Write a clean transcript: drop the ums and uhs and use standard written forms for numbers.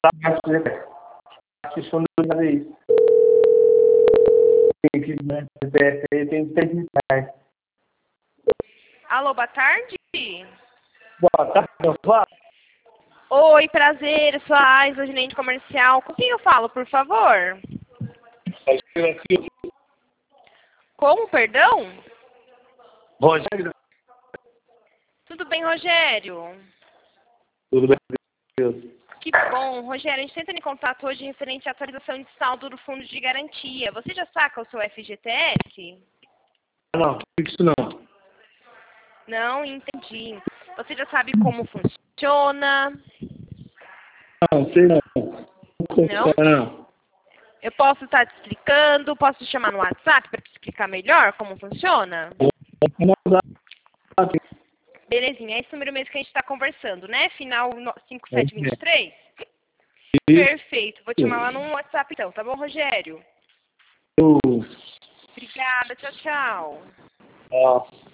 Alô, boa tarde. Boa tarde, eu falo. Oi, prazer, eu sou a Aisa, gerente comercial. Com quem eu falo, por favor? Como, perdão? Rogério. Tudo bem, Rogério? Tudo bem, Deus. Que bom. Rogério, a gente entra em contato hoje referente à atualização de saldo do fundo de garantia. Você já saca o seu FGTS? Não, isso não. Não, entendi. Você já sabe como funciona? Não, sei não. Não? Não. Eu posso estar te explicando? Posso te chamar no WhatsApp para te explicar melhor como funciona? Belezinha, é esse número mesmo que a gente está conversando, né? Final 5723? Perfeito, vou te chamar lá no WhatsApp então, tá bom, Rogério? Obrigada, tchau, tchau.